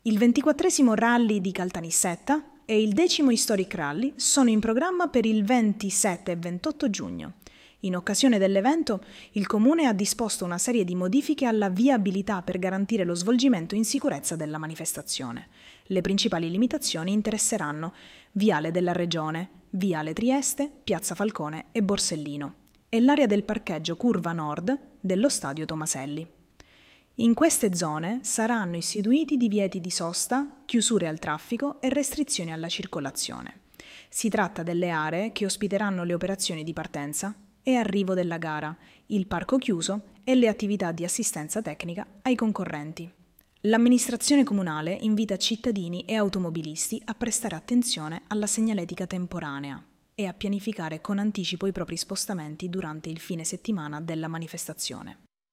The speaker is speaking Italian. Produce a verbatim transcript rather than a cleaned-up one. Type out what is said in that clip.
Il ventiquattresimo Rally di Caltanissetta e il decimo Historic Rally sono in programma per il ventisette e ventotto giugno. In occasione dell'evento, il Comune ha disposto una serie di modifiche alla viabilità per garantire lo svolgimento in sicurezza della manifestazione. Le principali limitazioni interesseranno Viale della Regione, Viale Trieste, Piazza Falcone e Borsellino e l'area del parcheggio Curva Nord dello Stadio Tomaselli. In queste zone saranno istituiti divieti di sosta, chiusure al traffico e restrizioni alla circolazione. Si tratta delle aree che ospiteranno le operazioni di partenza e arrivo della gara, il parco chiuso e le attività di assistenza tecnica ai concorrenti. L'amministrazione comunale invita cittadini e automobilisti a prestare attenzione alla segnaletica temporanea e a pianificare con anticipo i propri spostamenti durante il fine settimana della manifestazione.